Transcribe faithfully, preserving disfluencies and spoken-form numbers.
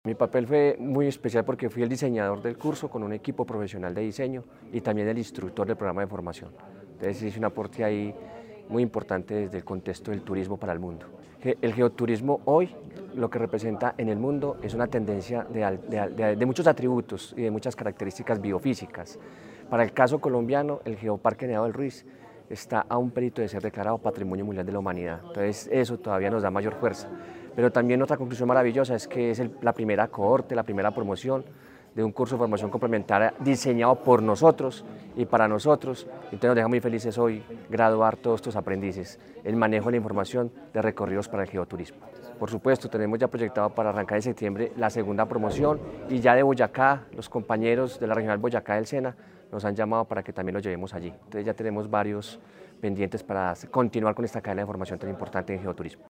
Mi papel fue muy especial porque fui el diseñador del curso con un equipo profesional de diseño y también el instructor del programa de formación. Entonces hice un aporte ahí muy importante desde el contexto del turismo para el mundo. El geoturismo hoy lo que representa en el mundo es una tendencia de, de, de, de muchos atributos y de muchas características biofísicas. Para el caso colombiano, el Geoparque Nevado del Ruiz está a un perito de ser declarado Patrimonio Mundial de la Humanidad. Entonces eso todavía nos da mayor fuerza. Pero también otra conclusión maravillosa es que es el, la primera cohorte, la primera promoción de un curso de formación complementaria diseñado por nosotros y para nosotros. Entonces nos deja muy felices hoy graduar todos estos aprendices, el manejo de la información de recorridos para el geoturismo. Por supuesto, tenemos ya proyectado para arrancar en septiembre la segunda promoción y ya de Boyacá, los compañeros de la Regional Boyacá del SENA nos han llamado para que también lo llevemos allí. Entonces ya tenemos varios pendientes para continuar con esta cadena de formación tan importante en geoturismo.